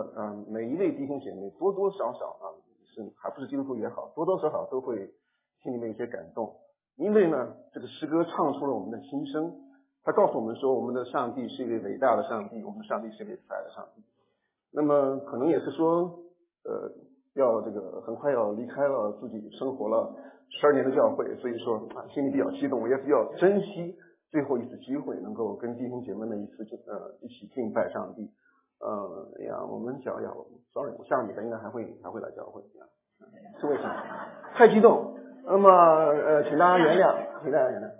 每一位弟兄姐妹多多少少还不是基督徒也好，多多少少都会心里面有些感动，因为呢，这个诗歌唱出了我们的心声，他告诉我们说，我们的上帝是一位伟大的上帝，我们的上帝是一位慈爱的上帝。那么可能也是说，要这个很快要离开了自己生活了12年的教会，所以说心里比较激动，也比较珍惜最后一次机会，能够跟弟兄姐妹们一起敬拜上帝。我们讲sorry， 我下个礼拜应该还会来教会是为什么？太激动。那么请大家原谅，请大家原谅。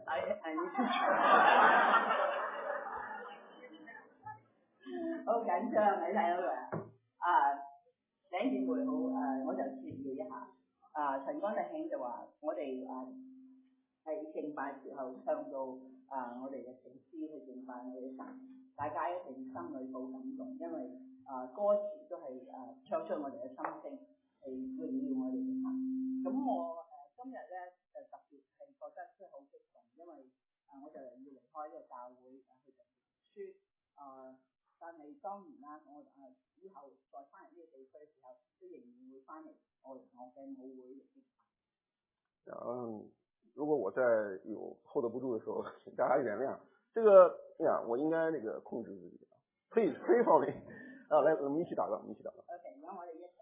好緊張，你睇到佢弟兄姊妹好我就説要一下陳光弟兄就話我哋喺敬拜時候唱到我哋嘅聖詩去敬拜我哋神，大家一定心裏好感動，因為歌詞都係唱出我哋嘅心聲，係榮耀我哋嘅神。咁我今日咧就特別係覺得即係好激動，因為我就要離開呢個教會去讀書但係當然啦，我以後再翻嚟呢個地區嘅時候，都仍然會翻嚟我嘅母會嚟。 如果我在有 hold 不住的时候，请大家原谅。这个我应该控制自己。Please pray for me。来，我们一起祷告， OK， 然后我哋一齊。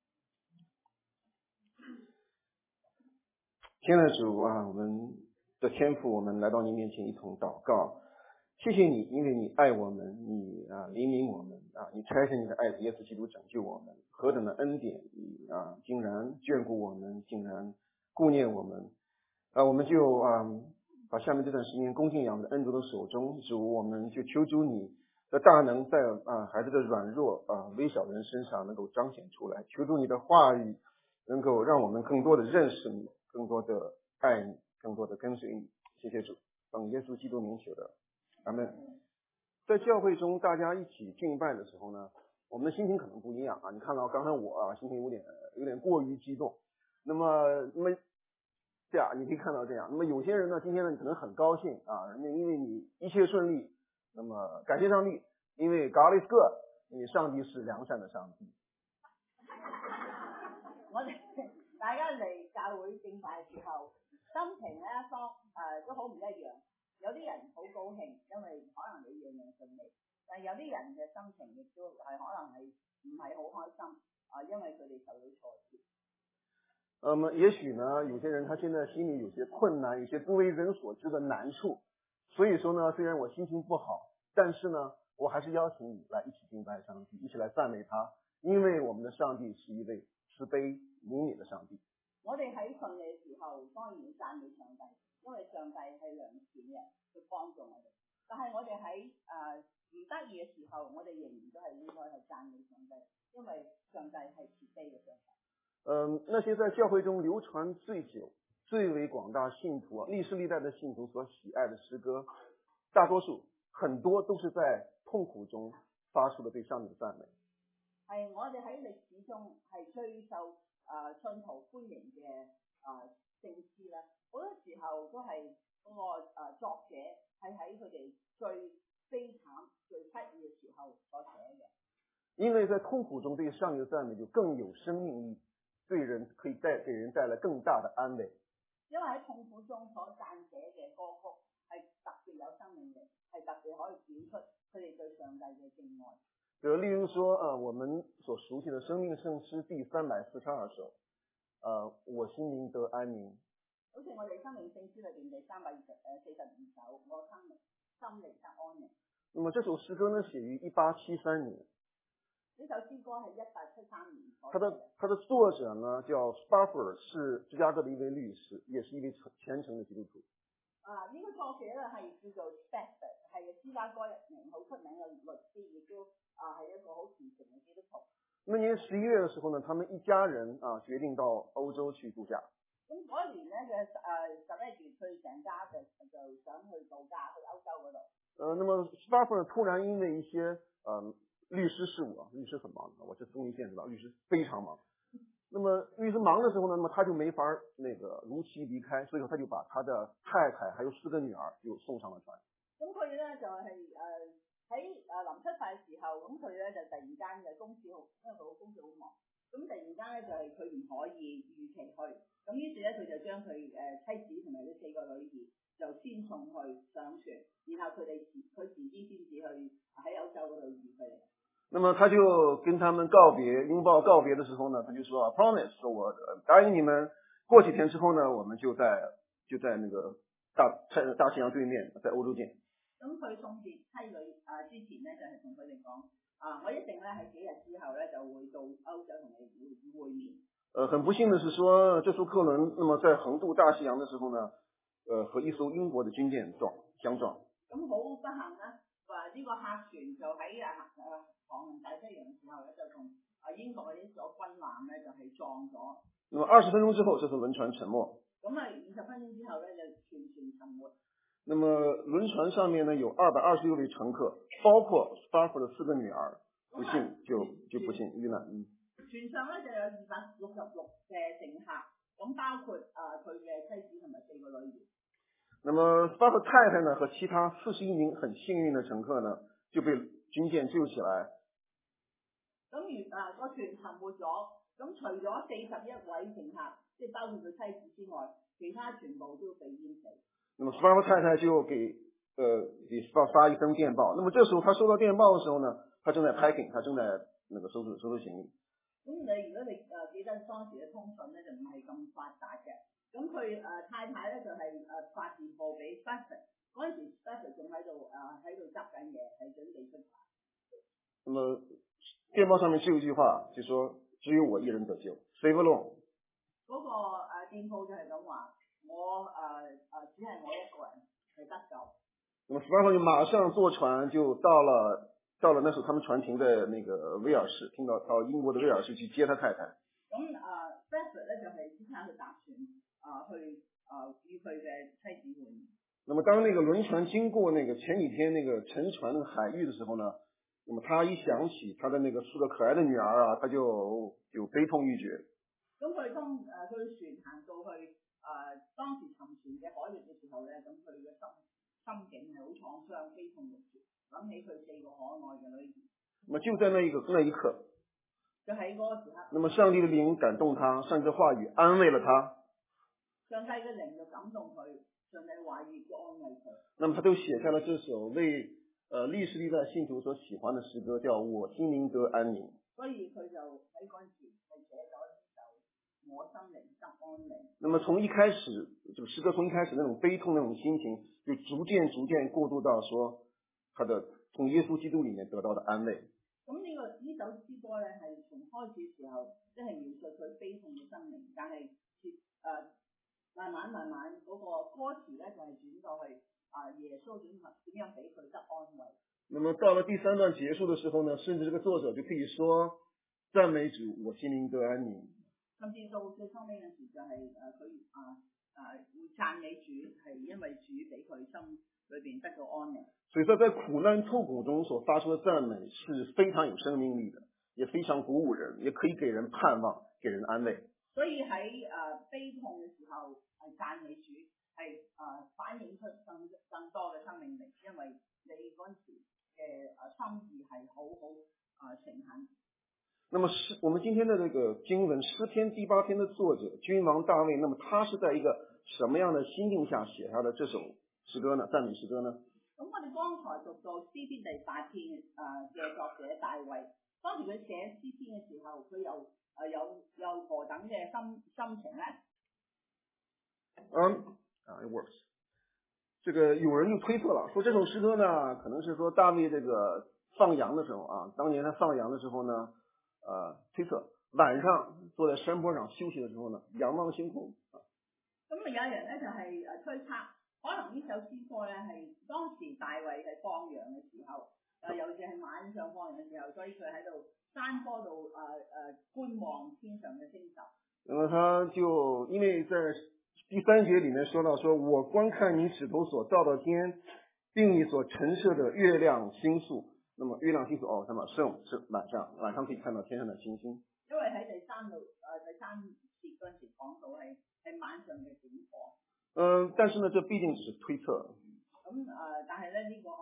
亲爱的主我们的天父，我们来到你面前一同祷告。谢谢你，因为你爱我们，你怜悯我们你差遣你的爱子耶稣基督拯救我们，何等的恩典！你竟然眷顾我们，竟然顾念我们我们就把下面这段时间恭敬仰的恩主的手中，主我们就求主你的大能在孩子的软弱微小人身上能够彰显出来，求主你的话语能够让我们更多的认识你，更多的爱你，更多的跟随你。谢谢主，奉耶稣基督名求的。阿们。在教会中大家一起敬拜的时候呢，我们的心情可能不一样你看到刚才我心情有点过于激动，那么这样你可以看到这样。那么有些人呢，今天呢可能很高兴因为你一切顺利，那么感谢上帝，因为 God is good， 因为上帝是良善的上帝。 我哋大家嚟教會敬拜嘅時候，心情咧都好唔一樣。有啲人好高興，因為可能你樣樣順利，但係有啲人嘅心情亦都係可能係唔係好開心因為佢哋受到挫折。 也許呢，有些人他現在心裏有些困難，有些不為人所知的難處，所以說呢，雖然我心情不好，但是呢，我還是邀請你來一起敬拜上帝，一起來讚美他，因為我們的上帝是一位慈悲憐憫的上帝。 我哋喺順利嘅時候，當然要讚美上帝。因為上帝係良善嘅，去幫助我哋。但係我哋喺唔得意嘅時候，我哋仍然都係應該去讚美上帝，因為上帝係慈悲嘅上帝。 那些在教會中流傳最久、最為廣大信徒歷世歷代的信徒所喜愛的詩歌，大多數很多都是在痛苦中發出的對上帝的讚美。 係我哋喺歷史中係最受信徒歡迎嘅聖詩啦。好多時候都係嗰個作者係喺佢哋最悲慘、最失意嘅時候所寫嘅。 因為在痛苦中對上帝的讚美就更有生命力，對人可以給人帶來更大的安慰。 因為喺痛苦中所撰寫嘅歌曲係特別有生命力，係特別可以表出佢哋對上帝嘅敬愛。 例如說我們所熟悉的生命聖詩第342首我心靈得安寧。 好似我哋生命聖詩裏邊第342首，我心靈得安寧。 那麼這首詩歌呢，寫於1873年。 呢首詩歌係1873年所寫。它的作者呢叫 Spafford， 是芝加哥的一位律師，也是一位虔誠的基督徒。 呢個作者咧係叫做 Spafford， 係芝加哥一名好出名嘅律師，亦都係一個好虔誠嘅基督徒。 那年11月嘅時候呢，他們一家人決定到歐洲去度假。 咁嗰年咧嘅11月，佢成家就想去度假，去歐洲嗰度。 那麼 Spafford 突然因為一些律師事務律師很忙我是中醫線知道，律師非常忙。那麼律師忙的時候呢，那麼他就沒法如期離開，所以說他就把他的太太還有4個女兒就送上了船。 咁佢咧就係喺臨出發嘅時候，咁佢咧就突然間嘅公司好，因為佢公司好忙，咁突然間咧就係佢唔可以預期去，咁於是咧佢就將佢妻子同埋呢4個女兒就先送去上船，然後佢自己先至去喺歐洲嗰度遇佢哋。 那麼他就跟他們告別，擁抱告別的時候呢，他就說 promise 說我答應你們，過幾天之後呢，我們就在那個大西洋對面，在歐洲見。 咁佢送別妻女之前咧，就係同佢哋講我一定咧喺幾日之後咧就會到歐洲同你會面。很不幸的是說，這艘客輪那麼在橫渡大西洋的時候呢，和一艘英國的軍艦相撞。咁好不幸啦，話呢個客船就喺航行大西洋嘅時候咧，就同英國呢所軍艦咧就係撞咗。 那麼20分鐘之後，這艘輪船沉沒。 咁20分鐘之後咧就全船沉沒。 那麼輪船上面呢有226位乘客，包括 Spafford 的4個女兒，不幸就不幸遇難。 船上咧就有266嘅乘客，咁包括佢嘅妻子同埋4個女兒。 那麼 Spafford 太太呢和其他41名很幸運的乘客呢就被軍艦救起來。 咁個船沉沒咗，咁除咗41位乘客，即係包括佢妻子之外，其他全部都被淹死。 那麼 Spafford 太太就給 Spafford 發一封電報。那麼這時候他收到電報的時候呢，他正在 packing， 他正在那個收拾行李。 咁如果你記得當時嘅通訊咧就唔係咁發達嘅，咁佢太太咧就係發電報俾 Spafford， 嗰陣時 Spafford 仲喺度執緊嘢，係準備出發。 那麼電報上面只有一句話，就說只有我一人得救 ，save alone。 嗰個電報就係咁話，我只係我一個人係得救。 那麼 Spafford 就馬上坐船就到了那時候他們船停在那個威爾士，到英國的威爾士去接他太太。 咁Spafford 咧就係即刻去搭船去與佢嘅妻子會面。 那麼當那個輪船經過那個前幾天那個沉船那個海域的時候呢，那麼他一想起他的那個4個可愛的女兒啊，他就悲痛欲絕。咁佢當佢船行到去當時沉船嘅海域嘅時候咧，咁佢嘅心境係好創傷，悲痛欲絕，諗起佢4個可愛嘅女兒。 那麼就在那一刻， 就喺嗰個時刻， 那麼上帝的靈感動他，上帝的話語安慰了他。 上帝嘅靈就感動佢，上帝話語就安慰佢。 那麼他就寫下了這首為歷世歷代信徒所喜歡的詩歌，叫我心靈得安寧。 所以佢就喺嗰陣時係寫咗呢首我心靈得安寧。 那麼從一開始，這個詩歌從一開始那種悲痛那種心情，就逐漸過渡到說他的從耶穌基督裏面得到的安慰。 咁呢首詩歌咧係從開始時候即係描述佢悲痛嘅生命，但係慢慢嗰個歌詞咧就係轉到去耶穌點樣俾佢得安慰。 那麼到了第3段結束的時候呢，甚至這個作者就可以說讚美主，我心靈得安寧。 甚至到最後尾嘅時就係佢會讚美主，係因為主俾佢心裏邊得到安寧。 所以說在苦難痛苦中所發出的讚美是非常有生命力的，也非常鼓舞人，也可以給人盼望，給人安慰。 所以喺悲痛嘅時候讚美主係反映出更多嘅生命力，因為你嗰陣時嘅心意係好誠懇。 那麼我們今天的這個經文詩篇第8篇的作者君王大衛，那麼他是在一個什麼樣的心境下寫下的這首詩歌呢？讚美詩歌呢？ 咁我哋剛才讀到詩篇第8篇嘅作者大衛，當時佢寫詩篇嘅時候，佢有何等嘅心情呢 ？It works。這個有人就推測了，說這首詩歌呢，可能是說大衛這個放羊的時候啊，當年他放羊的時候呢，推測晚上坐在山坡上休息的時候呢，仰望星空。 咁有人咧就係推測，可能呢首詩歌咧係當時大衛係放羊嘅時候，尤其係晚上放羊嘅時候，所以佢喺度山坡度觀望天上嘅星宿。 那麼他就因為在第3節裏面說到，說我觀看你指頭所造的天，並你所陳設的月亮星宿。那麼月亮星宿他們是晚上可以看到天上的星星。 因為喺第3節嗰陣時講到係晚上嘅景況。 但是呢，這畢竟只是推測。 但係咧呢個可能就係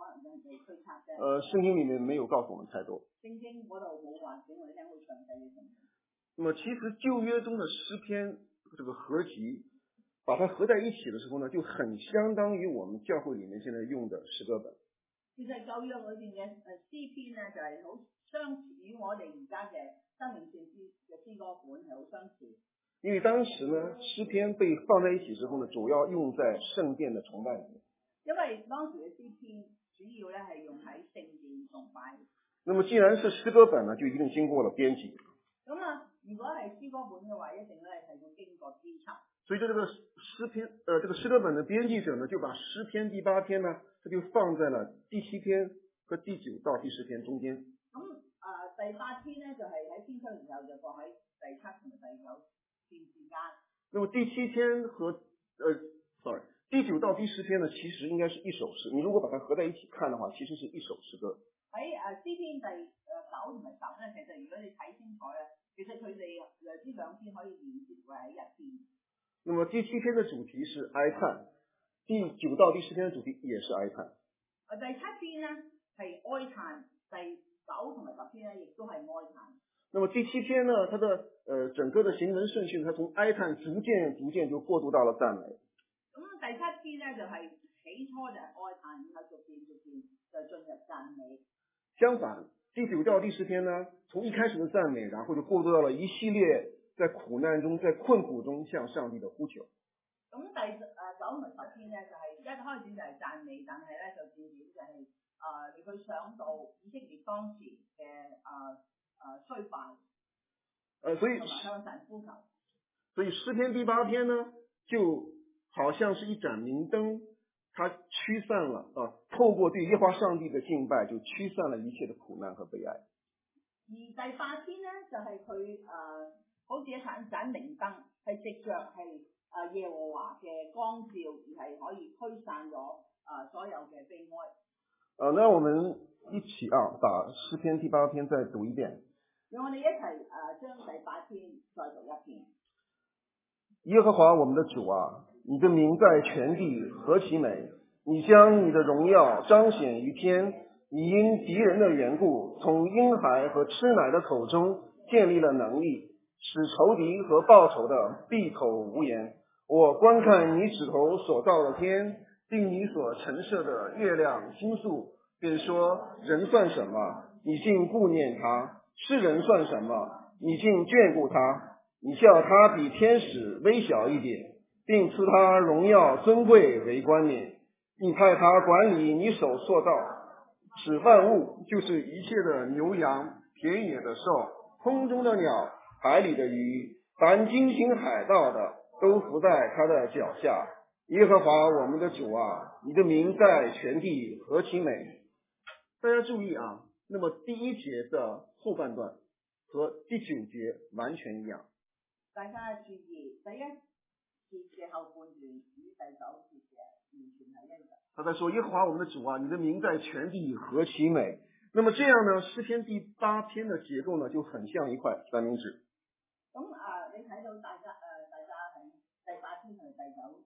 嚟推測啫。 聖經裡面沒有告訴我們太多。 聖經嗰度冇話俾我哋聽好詳細嘅信息。 那麼其實舊約中的詩篇這個合集，把它合在一起的時候呢，就很相當於我們教會裡面現在用的詩歌本。 其實舊約裏邊嘅詩篇咧，就係好相似於我哋而家嘅生命線嘅詩歌本係好相似。 因為當時呢，詩篇被放在一起之後呢，主要用在聖殿的崇拜裡面。 因為當時嘅詩篇主要咧係用喺聖殿崇拜。 那麼既然是詩歌本呢，就一定經過了編輯。 咁啊，如果係詩歌本嘅話，一定咧係要經過編輯。 所以這個詩篇，這個詩歌本的編輯者呢，就把詩篇第8篇呢，它就放在了第7篇和第9到第10篇中間。 咁第8篇咧就係喺編輯嘅時候就放喺第7同埋第9篇之間。 那麼第7篇和第9到第10篇呢，其實應該是一首詩。你如果把它合在一起看的話，其實是一首詩歌。 喺詩篇第9同埋10咧，其實如果你睇清楚咧，其實佢哋呢兩篇可以連結為喺一篇。 那麼第7篇的主題是哀嘆，第9到第10篇的主題也是哀嘆。 第7篇咧係哀嘆，第9同埋10篇咧亦都係哀嘆。 那麼第7篇呢，它的整個的行文順序，它從哀嘆逐漸就過渡到了讚美。 咁第7篇咧就係起初就係哀嘆，然後逐漸就進入讚美。 相反，第9到第10篇呢，從一開始的讚美，然後就過渡到了一系列在苦難中、在困苦中向上帝的呼求。 咁第9同10篇咧就係一開始就係讚美，但係咧就漸漸就係你去想到以色列當時嘅衰敗， 所以向神呼求。 所以詩篇第8篇呢，就好像是一盞明燈，它驅散了透過對耶和華上帝的敬拜，就驅散了一切的苦難和悲哀。 而第8篇咧就係佢好似一盞明燈，係藉着係耶和華嘅光照，而係可以驅散咗所有嘅悲哀。 那我們一起把詩篇第8篇再讀一遍。 讓我哋一齊將第8篇再讀一遍。 耶和華我們的主啊，你的名在全地何其美！你將你的榮耀彰顯於天，你因敵人的緣故，從嬰孩和吃奶的口中建立了能力，使仇敵和報仇的閉口無言。我觀看你指頭所造的天，並你所陳設的月亮星宿，便說：人算什麼？你竟顧念他；世人算什麼？你竟眷顧他。你叫他比天使微小一點，並賜他榮耀尊貴為冠冕。你派他管理你手所造，使萬物，就是一切的牛羊、田野的獸、空中的鳥、海裡的魚，凡經行海道的，都伏在他的腳下。耶和華我們的主啊，你的名在全地何其美！大家注意啊，那麼第1節的後半段和第9節完全一樣。 大家注意，第1節嘅後半段與第9節嘅完全係一樣。 他在說：耶和華我們的主啊，你的名在全地何其美！那麼這樣呢，詩篇第8篇的結構呢，就很像一塊三明治。 咁你睇到大家喺第8篇同第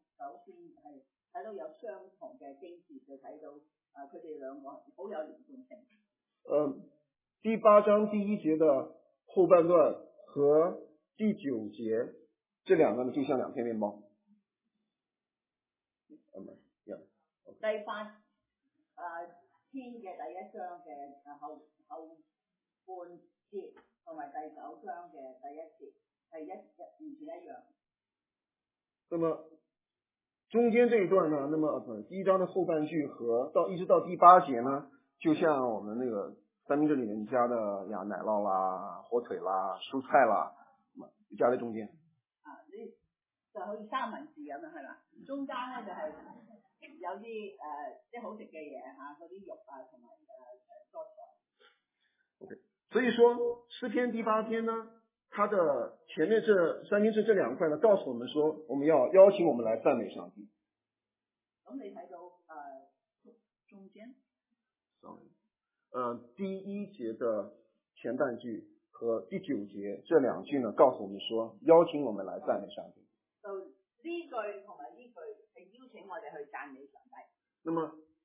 9篇係睇到有相同嘅經節，就睇到佢哋兩個好有連貫性。 第8章第1節的後半段和第9節，這兩個呢就像兩片麵包。 第8篇嘅第1章嘅後半節，同埋第9章嘅第1節係完全一樣。 那麼中間這一段呢，那麼第1章的後半句和一直到第8節呢，就像我們那個三明治裡面加的奶酪啦、火腿啦、蔬菜啦，加在中間。 你就好似三文治咁樣係嘛？中間咧就係有啲即係好食嘅嘢嗰啲肉同埋蔬菜。 OK， 所以說詩篇第8篇呢，它的前面這三明治這兩塊呢，告訴我們說，我們要邀請我們來讚美上帝。 咁你睇到中間第1節的前半句和第9節這兩句呢，告訴我們說，邀請我們來讚美上帝。 就呢句同埋呢句係邀請我哋去讚美上帝。 那麼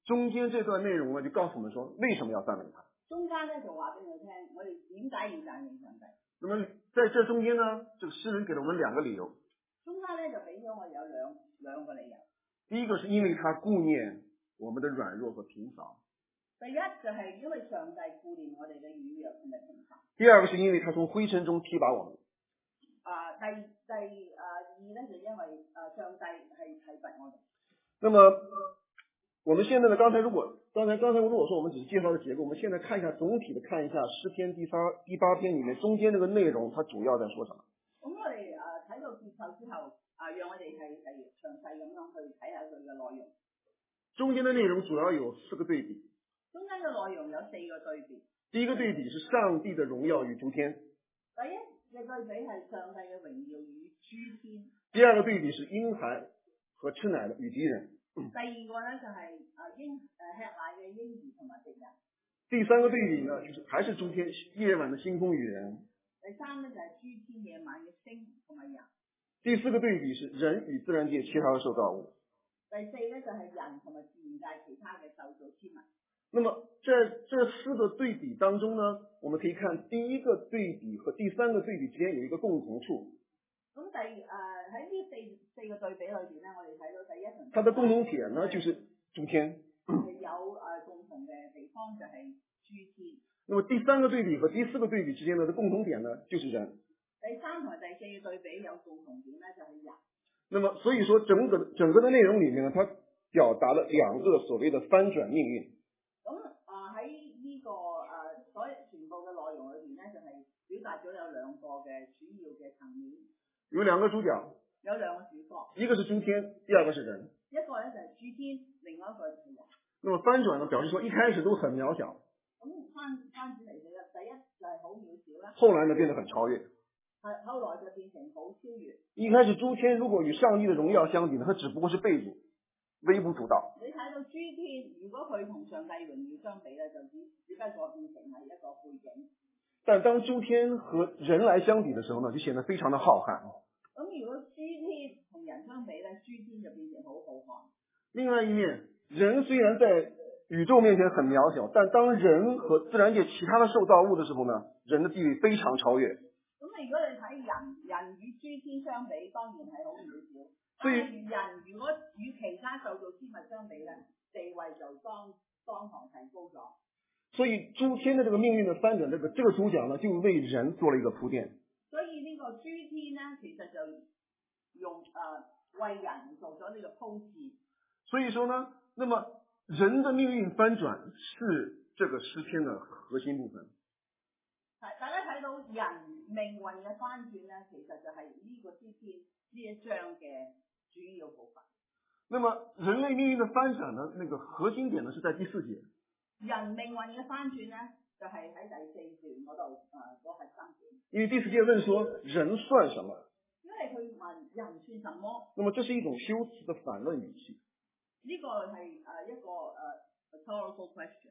中间这段内容呢，就告诉我们说为什么要赞美他。 中間咧就話俾我聽，我哋點解要讚美上帝？ 那么在这中间呢，这个诗人给了我们2個理由。 中間咧就俾咗我有兩個理由。 第一个是因为他顧念我們的軟弱和貧乏。 第一就係因為上帝顧念我哋嘅軟弱同埋貧乏。 第二个是因为他從灰塵中提拔我們。 第二咧就因為上帝係提拔我哋。 那么我们現在呢，剛才如果說我們只是介紹的結構，我們現在看一下總體的看一下詩篇第8篇裏面中間那個內容，它主要在說什麼？ 咁我哋睇到結構之後，讓我哋係詳細咁樣去睇下佢嘅內容。 中間的內容主要有4個對比。 中間嘅內容有4個對比。 第一個對比是上帝的榮耀與諸天。 第一嘅對比係上帝嘅榮耀與諸天。 第二個對比是嬰孩和吃奶的與敵人。 第二個咧就係吃奶嘅嬰兒同埋敵人。 第三個對比呢，就是還是諸天夜晚的星空與人。 第三咧就係諸天夜晚嘅星同埋人。 第四個對比是人與自然界其他的受造物。 第四咧就係人同埋自然界其他嘅受造之物。 那麼在這4個對比當中呢，我們可以看第一個對比和第三個對比之間有一個共同處。 咁喺呢四個對比裏邊咧，我哋睇到第一同它的共同點呢，就是諸天。 係有共同嘅地方就係諸天。 那麼第三個對比和第4個對比之間的共同點呢，就是人。 第三同埋第四個對比有共同點咧，就係人。 那麼所以說整個的內容裡面呢，它表達了2個所謂的翻轉命運。 咁喺呢個所全部嘅內容裏邊咧，就係表達咗有2個嘅主要嘅層面。 有2個主角。 有2個主角。 一個是諸天，第二個是人。 一個咧就係諸天，另外一個就係人。 那麼翻轉呢，表示說一開始都很渺小。 咁翻轉嚟嘅，第一就係好渺小啦。 後來呢變得很超越。 後來就變成好超越。 一開始諸天如果與上帝的榮耀相比呢，它只不過是背景，微不足道。 你睇到諸天，如果佢同上帝榮耀相比咧，就只不過變成係一個背景。 但當諸天和人來相比的時候呢，就顯得非常的浩瀚。 咁如果諸天同人相比咧，諸天就變成好浩瀚。 另外一面，人雖然在宇宙面前很渺小，但當人和自然界其他的受造物的時候呢，人的地位非常超越。 咁如果你睇人與諸天相比，當然係好渺小。但係人如果與其他受造之物相比咧，地位就當堂提高咗。 所以諸天的這個命運的翻轉，這個主角呢，就為人做了一個鋪墊。 所以呢個諸天呢，其實就用為人做咗呢個鋪墊。 所以說呢，那麼人的命運翻轉是這個詩篇的核心部分。 大家睇到人命運嘅翻轉咧，其實就係呢個詩篇呢一章嘅主要部分。 那麼人類命運的翻轉呢，那個核心點呢，是在第4節。 人命運嘅翻轉咧，就係喺第4段嗰度嗰核心點。 因為第4節問說人算什麼？ 因為佢問人算什麼？ 那麼這是一種修辭的反問語氣。 呢個係一個rhetorical question。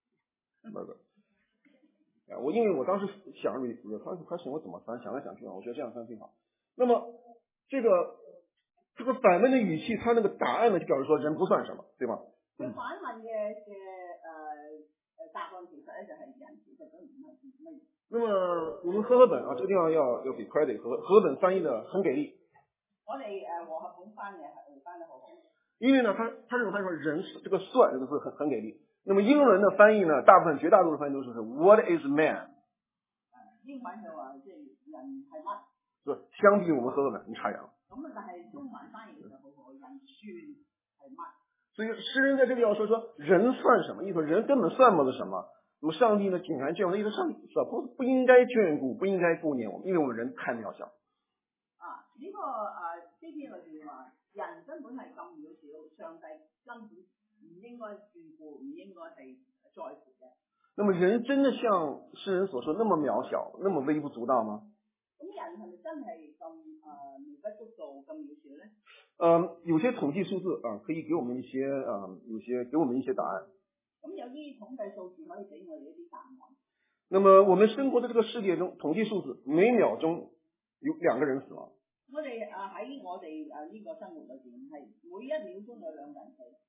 因為我當時想 rhetorical question 我怎麼翻？想來想去啊，我覺得這樣翻最好。那麼這個反問的語氣，它那個答案呢，就表示說人不算什麼，對吧？ 佢反問嘅答案其實咧就係人其實都唔係乜嘢。 那麼我們和合本啊，這個地方要給 credit，和合本翻譯的很給力。 我哋和合本翻嘅係翻得好好。因為呢，他這種翻譯說人這個算這個字很給力。那麼英文的翻譯呢，絕大多數翻譯都是 What is man？ 英文就話即係人係乜？ 是相比我們和合本，你差遠了。 咁但係中文翻譯就好好，人算係乜？ 所以詩人在這裡要說人算什麼？意思人根本算不得什麼。那麼上帝呢，竟然眷顧，意思上帝不應該眷顧，不應該顧念我們，因為我們人太渺小。 呢個詩篇裏邊話人根本係咁渺小，上帝根本唔應該眷顧，唔應該係在乎嘅。 那麼人真的像詩人所說那麼渺小，那麼微不足道嗎？ 咁人係咪真係咁微不足道咁渺小咧？ 有些統計數字可以給我們一些給我們一些答案。 咁有啲統計數字可以俾我哋一啲答案。 那麼我們生活的這個世界中，統計數字每秒鐘有2個人死亡。 我哋喺我哋呢個生活裏邊係每1秒鐘有2個人死。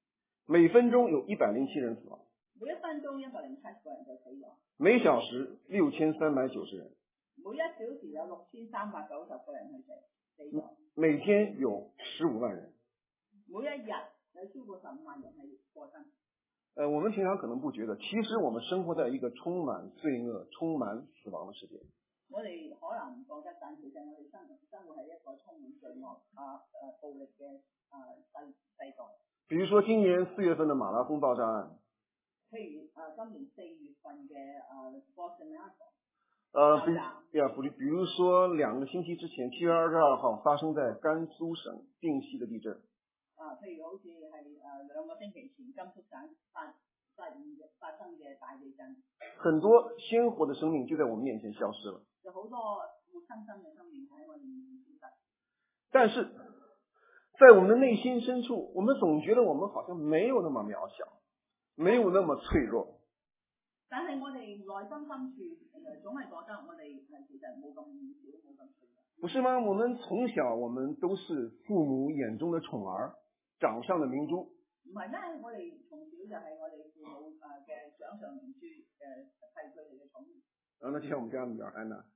每分钟有107人死亡， 每1分鐘107個人就死咗， 每小時6390人， 每1小時有6390個人去死咗， 每天有15萬人。 每一日有超過15萬人係過身。 我們平常可能不覺得，其實我們生活在一個充滿罪惡、充滿死亡的世界。 我哋可能唔覺得，但其實我哋生活係一個充滿罪惡暴力嘅世代。 比如說今年4月份的馬拉松爆炸案。 譬如今年4月份嘅Boston Marathon。 比如說2個星期之前7月22號發生在甘肅省定西的地震。 譬如好似係2個星期前甘肅省發生嘅大地震， 很多鮮活的生命就在我們面前消失了。 有好多活生生嘅生命喺我哋面前消失。 但是在我們的內心深處，我們總覺得我們好像沒有那麼渺小，沒有那麼脆弱。 但係我哋內心深處總係覺得我哋其實冇咁小，冇咁脆弱。 不是嗎？我們從小我們都是父母眼中的寵兒，掌上的明珠。 唔係咩？我哋從小就係我哋父母嘅掌上明珠係佢哋嘅寵兒。 那就像我們家女兒安娜。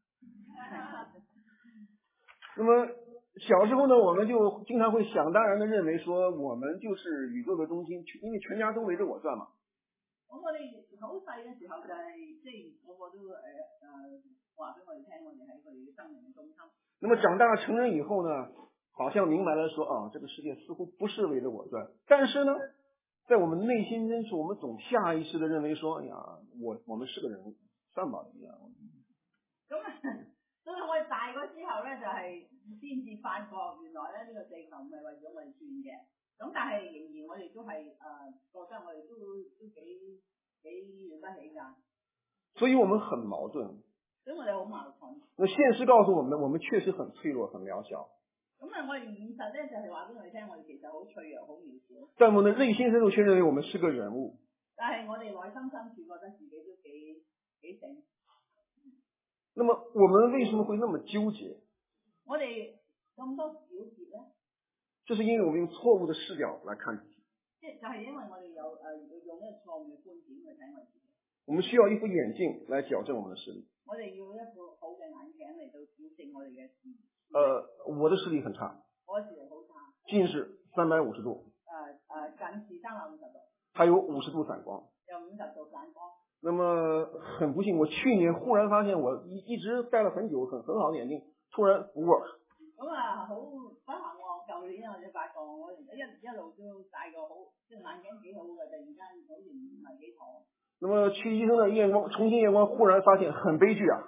那麼小時候呢，我們就經常會想當然的認為說，我們就是宇宙的中心，因為全家都圍着我轉嘛。 咁我哋好細嘅時候就係即係個個都話俾我哋聽，我哋喺佢哋嘅生命嘅中心。 那麼長大成人以後呢，好像明白了說啊，這個世界似乎不是圍着我轉，但是呢，在我們內心深處，我們總下意識的認為說，哎呀，我們是個人，算吧一樣。 咁所以我哋大個之後咧，就係先至發覺原來咧呢個地球唔係為咗我哋轉嘅。咁但係仍然我哋都係覺得我哋都幾了不起㗎。 所以我們很矛盾。 所以我哋好矛盾。 那現實告訴我們確實很脆弱、很渺小。 咁我哋現實咧就係話俾我哋聽，我哋其實好脆弱、好渺小。 但我們的內心深處卻認為我們是個人物。 但係我哋內心深處覺得自己都幾醒。 那麼我們為什麼會那麼糾結？ 我哋咁多糾結咧？ 這是因為我們用錯誤的視角來看自己。 就係因為我哋有用一個錯誤嘅觀點去睇我自己。 我們需要一副眼鏡來矯正我們的視力。 我哋要一副好嘅眼鏡嚟到矯正我哋嘅視力。 我的視力很差。 我視力好差。 近視350度。 近視350度。 還有50度散光。 有50度散光。 那麼很不幸，我去年忽然發現我一直戴了很久很好的眼鏡，突然不 work。 咁好不幸我舊年我就發覺我一路都戴個好即係眼鏡幾好嘅，突然間好似唔係幾妥。 那麼去醫生的重新驗光，忽然發現很悲劇啊！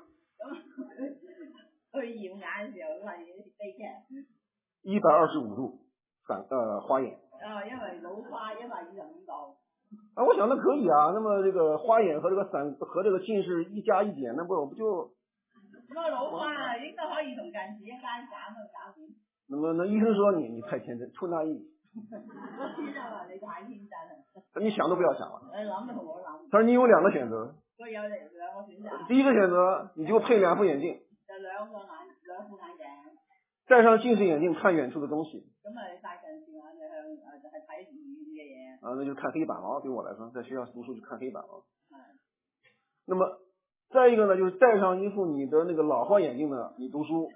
去驗眼嘅時候發現悲劇。 125度花眼。 因為老花125度。 我想那可以啊，那麼這個花眼和這個近視1加1減，那我不就？ 咁老花應該可以同近視1加1減去搞掂。 那麼那醫生說你太天真，出那意。 我醫生話你太天真了。 你想都不要想了。 你諗都冇諗。 他說你有2個選擇。 佢有2個選擇。 第一個選擇，你就配2副眼鏡。 就2副眼鏡。 戴上近視眼鏡看遠處的東西。 咁你戴近視眼鏡就係睇遠嘅嘢。 那就看黑板了。對我來說，在學校讀書就看黑板了。那麼再一個呢，就是戴上一副你的那個老花眼鏡呢，你讀書。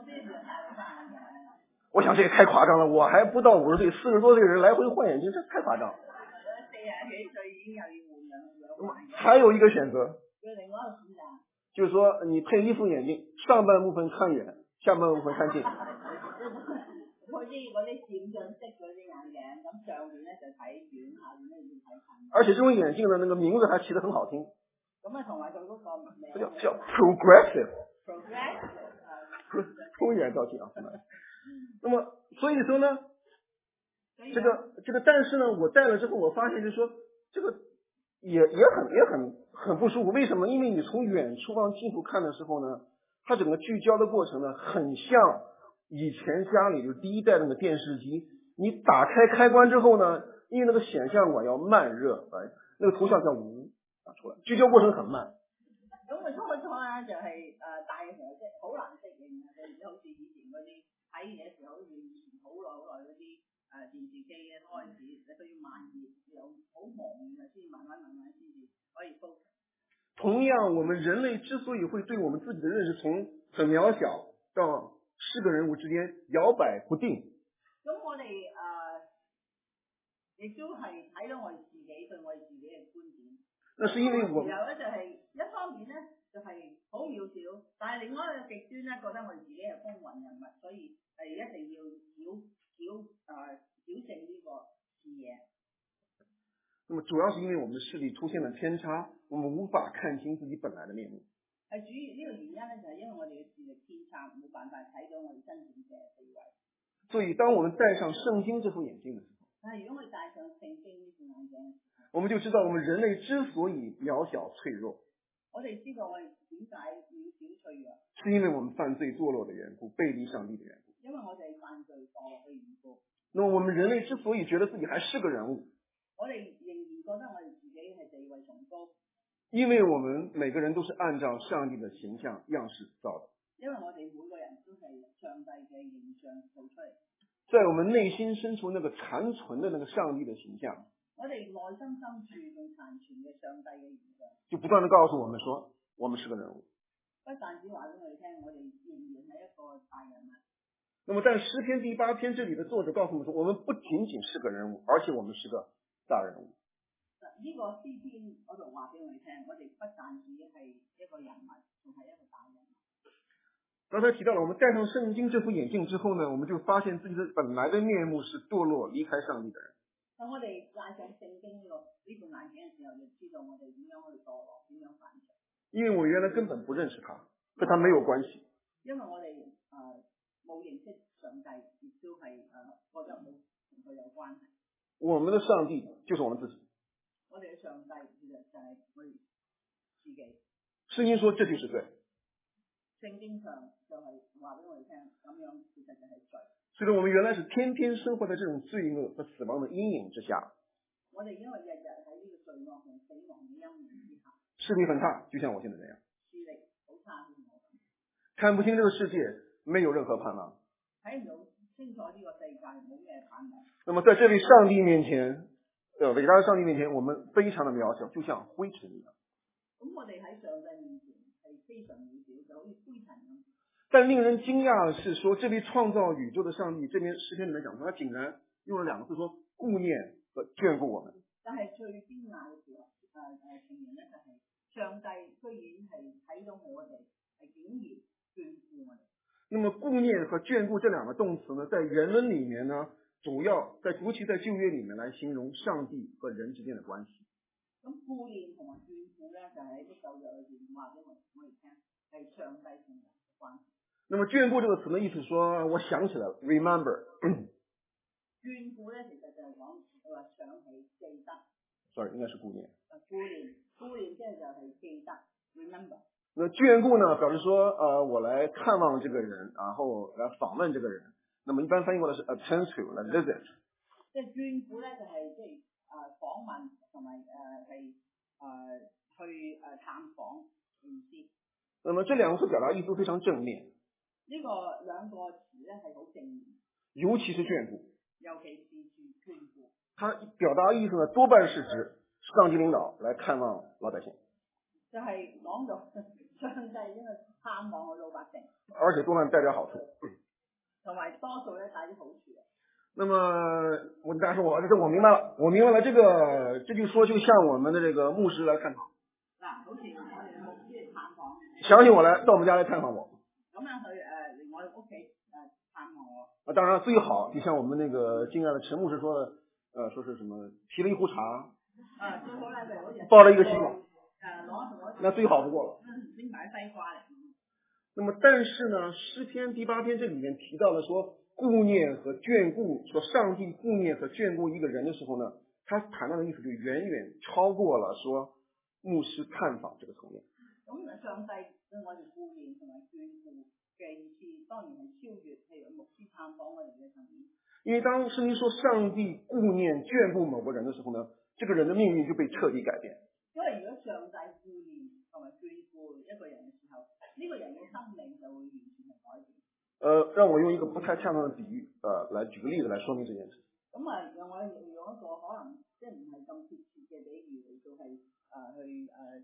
我想這個太誇張了，我還不到50歲，40多歲的人來回換眼鏡，這太誇張。還有一個選擇，就是說你配一副眼鏡，上半部分看遠，下半部分看近。而且這種眼鏡的那個名字還起得很好聽。這叫 progressive。從遠到近啊。那麼所以說呢，這個但是呢，我戴了之後，我發現就是說，這個也很不舒服。為什麼？因為你從遠處往近處看的時候呢，它整個聚焦的過程呢，很像以前家裏就是第一代那個電視機，你打開開關之後呢，因為那個顯像管要慢熱，那個圖像叫無出來，聚焦過程很慢。 咁佢初咧就係戴嘅時候即係好難適應嘅，即係好似以前嗰啲睇嘢嘅時候，好似以前好耐嗰啲電視機咧開始，你都要慢熱，要同样，我们人类之所以会对我们自己的认识從很渺小到是個人物之間搖擺不定， 咁我哋亦都係睇到我哋自己對我哋自己嘅觀點。 那是因為我然後咧就係一方面咧就係好渺小，但係另外一個極端咧覺得我哋自己係風雲人物，所以一定要矯正呢個視野。 那麼主要是因為我們的視力出現了偏差，我們無法看清自己本來的面目。 係主要呢個原因咧，就係因為我哋嘅視力偏差，冇辦法睇到我哋真正嘅地位。 所以，當我們戴上聖經這副眼鏡的時候， 但係如果我哋戴上聖經呢副眼鏡， 我們就知道我們人類之所以渺小脆弱， 我哋知道我哋點解渺小脆弱， 是因為我們犯罪墮落的緣故，背離上帝的緣故。 因為我哋犯罪墮落嘅緣故。 那麼我們人類之所以覺得自己還是個人物， 我哋仍然覺得我哋自己係地位崇高， 因為我們每個人都是按照上帝的形象樣式造的。 因為我哋每個人都係上帝嘅形象做出嚟。 在我們內心深處那個殘存的那個上帝的形象， 我哋內心深處仲殘存嘅上帝嘅形象， 就不斷地告訴我們說，我們是個人物。 不但止話俾我哋聽，我哋仍然係一個大人物。 那麼在詩篇第8篇這裡的作者告訴我們說，我們不僅僅是個人物，而且我們是個大人物。 呢個詩篇嗰度話俾我哋聽，我哋不但止係一個人物，仲係一個大人物。 剛才提到了，我們戴上聖經這副眼鏡之後呢，我們就發現自己的本來的面目是墮落離開上帝的人。 當我哋戴上聖經呢副眼鏡嘅時候，就知道我哋點樣去墮落，點樣犯罪。 因為我原來根本不認識他，和他沒有關係。 因為我哋冇認識上帝，亦都係覺得冇同佢有關係。 我們的上帝就是我們自己。 我哋嘅上帝其實就係我哋自己。 聖經說這就是罪。 聖經上就係話俾我哋聽，咁樣其實就係罪。 所以我們原來是天天生活在這種罪惡和死亡的陰影之下。 我哋因為日日喺呢個罪惡同死亡嘅陰影之下。 視力很差，就像我現在這樣。 視力好差，好似我咁。 看不清這個世界，沒有任何盼望。 睇唔到清楚呢個世界，冇咩盼望。 那麼在這位上帝面前，偉大的上帝面前，我們非常的渺小，就像灰塵一樣。 咁我哋喺上帝面前係非常渺小，就好似灰塵咁。 但令人驚訝的是說，這位創造宇宙的上帝，這邊詩篇裡面講，他竟然用了兩個字說顧念和眷顧我們。 但係最驚訝嘅時候，情形咧就係上帝居然係睇到我哋，係竟然眷顧我哋。 那麼顧念和眷顧這兩個動詞呢，在原文裡面呢，尤其在舊約裡面來形容上帝和人之間的關係。 咁顧念同埋眷顧咧，就喺啲舊約裏邊話俾我哋聽，係上帝同人嘅關係。那麼眷顧這個詞呢，意思說我想起來了 ，remember。眷顧咧，其實就係講話想起、記得。 Sorry， 應該是顧念。 顧念即係就係記得 ，remember。 那眷顧呢，表示說，我來看望這個人，然後來訪問這個人。那麼一般翻譯過來是 attend to，來 visit。即係眷顧咧，就係即係訪問同埋係去探訪意思。那麼這兩個詞表達意思都非常正面。呢個兩個詞咧係好正面。尤其是眷顧。尤其是眷顧。它表達意思呢，多半是指上級領導來看望老百姓。就係講到上帝因為探望我老百姓。而且多半帶點好處。同埋多數咧帶啲好處。那麼我跟大家說，我明白了，這句說就像我們的這個牧師來探訪。嗱，好似我哋牧師探訪。想起我來，到我們家來探訪我。咁樣去嚟我哋屋企探望我。當然最好，就像我們那個敬愛的陳牧師說的，說是什麼提了一壺茶。最好咧就好似抱了一個西瓜。那最好不過了。拎埋西瓜嚟。那麼但是呢，詩篇第8篇這裡面提到了說顧念和眷顧，說上帝顧念和眷顧一個人的時候呢，他談到的意思就遠遠超過了說牧師探訪這個層面。咁上帝對我哋顧念同埋眷顧嘅意思，當然係超越譬如牧師探訪我哋嘅層面。因為當聖經說上帝顧念眷顧某個人的時候呢，這個人的命運就被徹底改變。因為如果上帝顧念同埋眷顧一個人嘅時候，呢個人嘅生命就會完全係改變。讓我用一個不太恰當的比喻，來舉個例子來說明這件事。咁讓我用一個可能即係唔係咁貼切嘅比喻嚟到係去同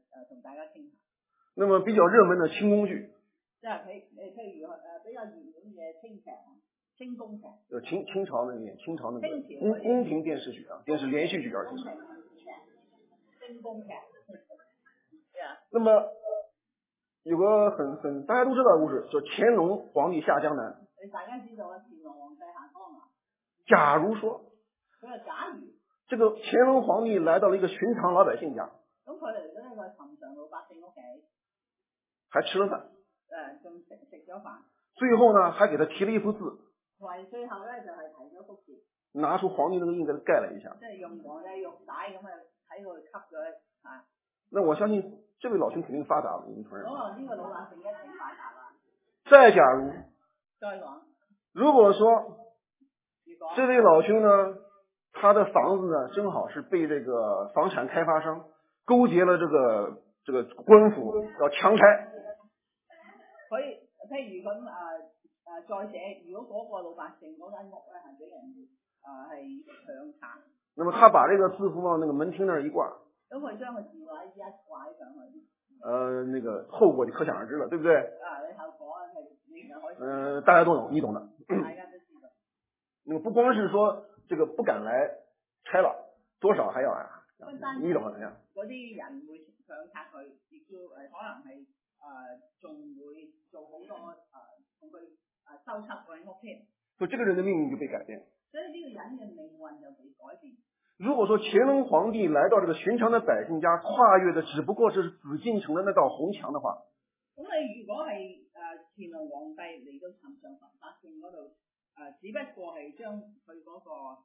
大家傾下。 那么比较热门的清宫剧， 即係譬如比較熱門嘅清劇、清宮劇。 清朝那个宫廷电视剧啊，电视连续剧而且是。 清宮劇。 那么有个很大家都知道的故事，叫乾隆皇帝下江南。 大家知道啊，乾隆皇帝下江南。 假如说， 佢話假如这个乾隆皇帝来到了一个寻常老百姓家， 咁佢嚟到一個尋常老百姓屋企， 还吃了飯， 仲食咗飯， 最後呢還給他提了一幅字， 最後咧就係提咗幅字， 拿出皇帝那個印給他蓋了一下， 即係用皇帝玉帶咁啊喺度吸咗啊。 那我相信這位老兄肯定發達了，你承認？ 咁呢個老百姓一定發達啦。 再假如， 再講， 如果說這位老兄呢，他的房子呢正好是被這個房產開發商勾結了這個官府要強拆。 佢譬如咁再寫，如果嗰個老百姓嗰間屋咧係俾人係強拆， 那麼他把這個字符往那個門廳那兒一掛， 咁佢將個字畫一掛上去， 那個後果就可想而知了，對不對？ 你後果係你就可以。 大家都懂，你懂的。 大家都知道。 那麼不光是說這個不敢來拆了，多少還要你懂的呀？ 嗰啲人會強拆佢，亦都可能係仲會做好多同佢收葺嗰啲屋添。 所以這個人的命運就被改變。 所以呢個人嘅命運就被改變。 如果說乾隆皇帝來到這個尋常的百姓家，跨越的只不過是紫禁城的那道紅牆的話， 咁你如果係乾隆皇帝嚟到尋常百姓嗰度，只不過係將佢嗰個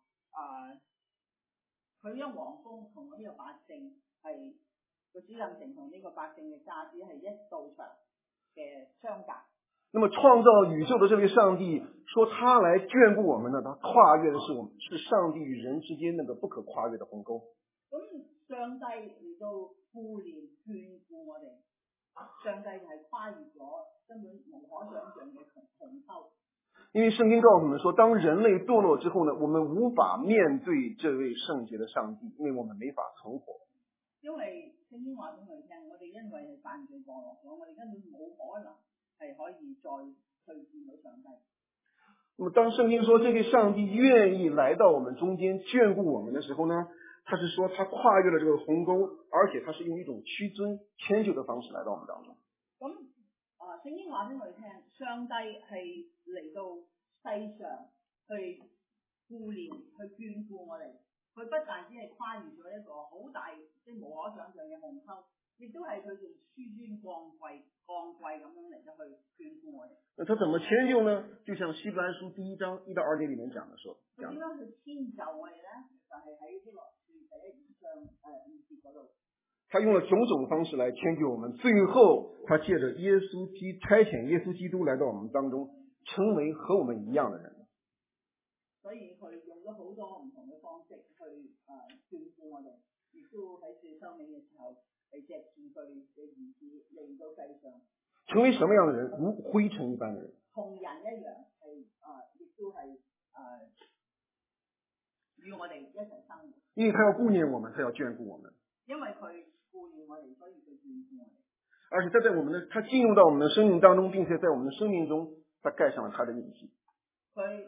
佢將皇宮同呢個百姓係個紫禁城同呢個百姓嘅家只係一道牆嘅相隔。 那麼創造宇宙的這位上帝說他來眷顧我們呢，他跨越的是上帝與人之間那個不可跨越的鴻溝。 咁上帝嚟到顧念眷顧我哋，上帝係跨越咗根本無可想象嘅鴻溝。 因為聖經告訴我們說，當人類墮落之後呢，我們無法面對這位聖潔的上帝，因為我們沒法存活。 因為聖經話俾我哋聽，我哋因為係犯罪墮落咗，我哋根本冇可能係可以再去見到上帝。 那麼當聖經說這位上帝願意來到我們中間眷顧我們的時候呢，他是說他跨越了這個鴻溝，而且他是用一種屈尊遷就的方式來到我們當中。 咁聖經話俾我哋聽，上帝係嚟到世上去顧念、去眷顧我哋。佢不但只係跨越咗一個好大即係無可想象嘅鴻溝，亦都係佢用屈尊降貴咁樣嚟到去眷顧我哋。 那他怎麼遷就呢？就像希伯來書第1章1到2節裡面講的說， 佢點樣去遷就我哋咧？就係喺希伯來書第1章5節嗰度。 他用了種種方式來遷就我們，最後他借着差遣耶穌基督來到我們當中，成為和我們一樣的人。 所以佢用咗好多唔同嘅方式去眷顧我哋，亦都喺最收尾嘅時候係藉住佢嘅兒子嚟到世上， 成為什麼樣的人？如灰塵一般的人， 同人一樣係亦都係與我哋一齊生活。 因為他要顧念我們，他要眷顧我們。 因為佢顧念我哋，所以佢眷顧我哋。 而且他進入到我們的生命當中，並且在我們的生命中，他蓋上了他的印記。 佢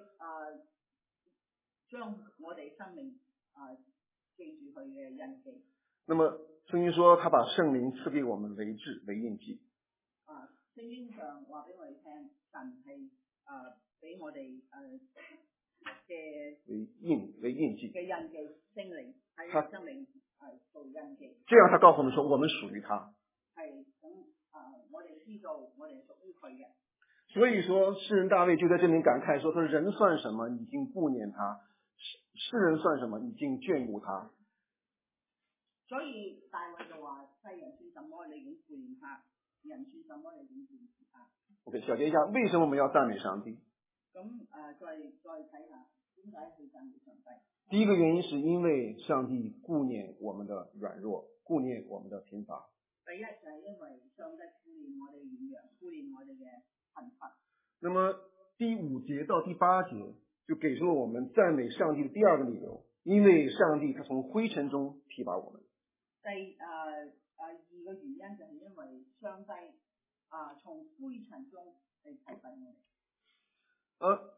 將我哋生命記住佢嘅印記。 那麼聖經說，他把聖靈賜給我們為質為印記。 聖經上話俾我哋聽，神係俾我哋嘅為印記嘅印記，聖靈喺生命做印記。 這樣他告訴我們說，我們屬於他。 係咁我哋知道我哋屬於佢嘅。 所以說，詩人大衛就在這裡感慨說：“他說人算什麼，已經顧念他；世人算什麼，已經眷顧他。” 所以大衛就話：世人算什麼，你已經顧念他；人算什麼，你已經眷顧他。 OK，小結一下，為什麼我們要讚美上帝？ 咁再睇下點解去讚美上帝？ 第一個原因是因為上帝顧念我們的軟弱，顧念我們的貧乏。 第一就係因為上帝顧念我哋軟弱，顧念我哋嘅貧乏。那麼第5節到第8節就給出了我們讚美上帝的第二個理由，因為上帝他從灰塵中提拔我們。 第2 嘅原因就係因為上帝從灰塵中嚟提拔我哋。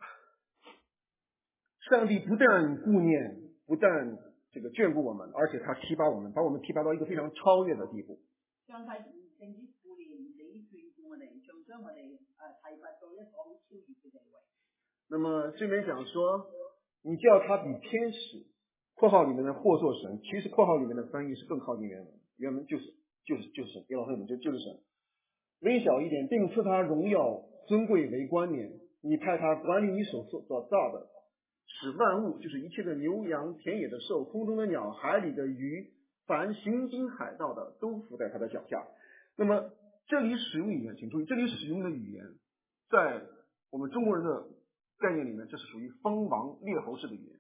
上帝不但顾念，不但这个眷顾我们，而且他提拔我们，把我们提拔到一个非常超越的地步。 上帝唔淨止顧念，唔止眷顧我哋，仲將我哋提拔到一個好超越嘅地位。 那么这边讲说，你叫他比天使（括号里面的或作神），其实括号里面的翻译是更靠近原文，原文就是给老师们就是神。微小一点，并赐他荣耀尊贵为冠冕，你派他管理你手所造的，使万物，就是一切的牛羊、田野的兽、空中的鸟、海里的鱼，凡行经海道的，都伏在他的脚下。那么这里使用语言，請注意，这里使用的語言，在我們中國人的概念裡面，這是屬於封王列侯式的語言。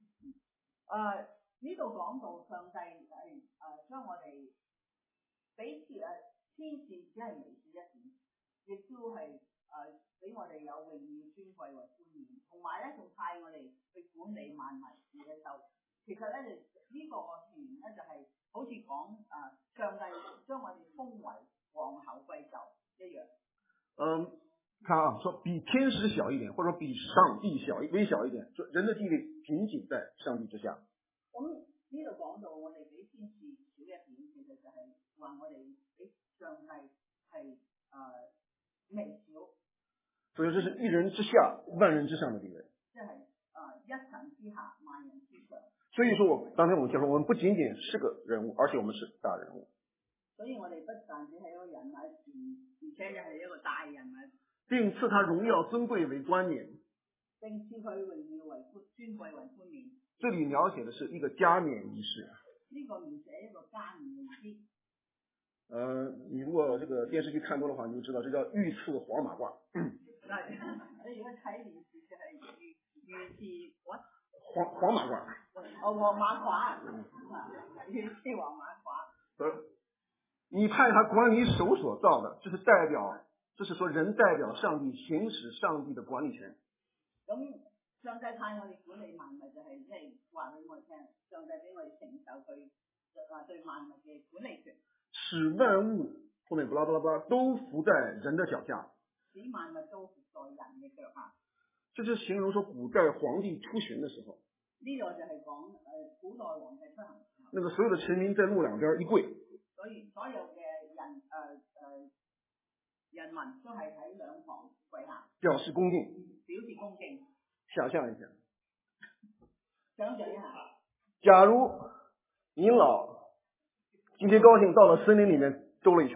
呢度講到上帝係將我哋俾天使只係微小一點，亦都係俾我哋有榮耀尊貴為冠冕，同埋咧仲派我哋去管理萬物嘅獸。其實咧呢個語言咧就係好似講上帝將我哋封為皇后貴胄一樣。 他說比天使小一點，或者比上帝微小一點，人的地位僅僅在上帝之下。 咁呢度講到我哋比天使少一點，其實就係話我哋比上帝係微小。 所以這是一人之下，萬人之上的地位。 即係一神之下，萬人之上。 所以說，剛才我們講說，我們不僅僅是個人物，而且我們是大人物。 所以我哋不但只係一個人物，而且又係一個大人物。 並賜他榮耀尊貴為冠冕。 並賜佢榮耀為尊貴為冠冕。 這裡描寫的是一個加冕儀式。 呢個描寫一個加冕儀式。 你如果這個電視劇看多的話，你就知道這叫御賜黃馬褂。 你如果睇電視就係御賜黃馬褂。 黃馬褂。御賜黃馬褂。 你派他管理手所造的，這是代表，這是說人代表上帝行使上帝的管理權。 咁上帝派我哋管理萬物，就係即係話俾我哋聽，上帝俾我哋承受佢對萬物嘅管理權。使萬物後面不拉不拉不拉都伏在人的腳下。 使萬物都伏在人嘅腳下。 這是形容說古代皇帝出巡的時候。 呢個就係講古代皇帝出行。 那個所有的臣民在路兩邊一跪。 所有嘅人民都係喺兩旁跪下， 表示恭敬。想象一下。假如您老今天高興到了森林裡面兜了一圈，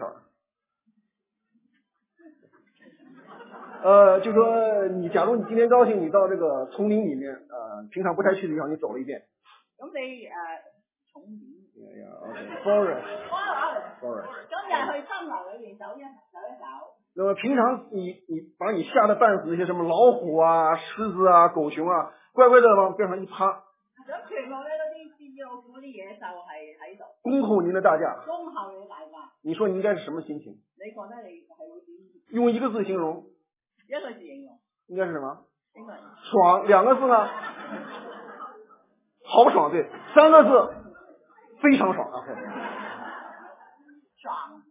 就說假如你今天高興你到這個叢林裡面，平常不太去的地方你走了一遍。 咁你叢林。 forest。 今日去森林裏面走一走。 那麼平常你把你嚇得半死，一些什麼老虎啊、獅子啊、狗熊啊，乖乖的往邊上一趴。 咁全部咧嗰啲獅子老虎啲野獸係喺度。 恭候您的大駕。 恭候你大駕。你說你應該是什麼心情？ 你覺得你係會點？ 用一個字形容。 一個字形容。應該是什麼？ 應該。 爽，兩個字呢？豪爽，對，三個字。非常爽啊！ 爽。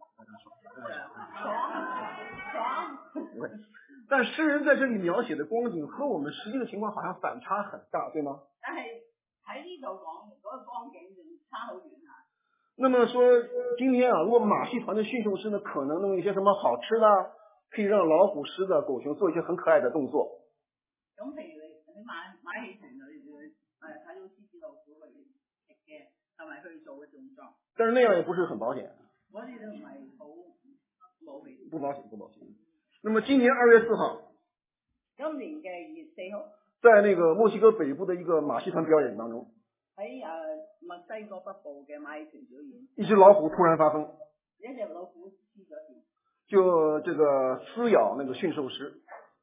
但詩人在這裡描寫的光景和我們實際的情況好像反差很大，對嗎？ 但係喺呢度講嗰個光景差好遠啊。 那麼說今天啊，如果馬戲團的馴獸師呢，可能弄一些什麼好吃的，可以讓老虎、獅子、狗熊做一些很可愛的動作。 咁譬如你買戲場就睇到獅子老虎去食嘅，係咪去做嘅動作？ 但是那樣也不是很保險。 嗰啲都唔係好冇味。 不保險。那麼今年2月4號， 今年嘅2月4號， 在那個墨西哥北部的一個馬戲團表演當中， 喺墨西哥北部嘅馬戲團表演， 一隻老虎突然發瘋， 一隻老虎黐咗線， 就這個撕咬那個馴獸師，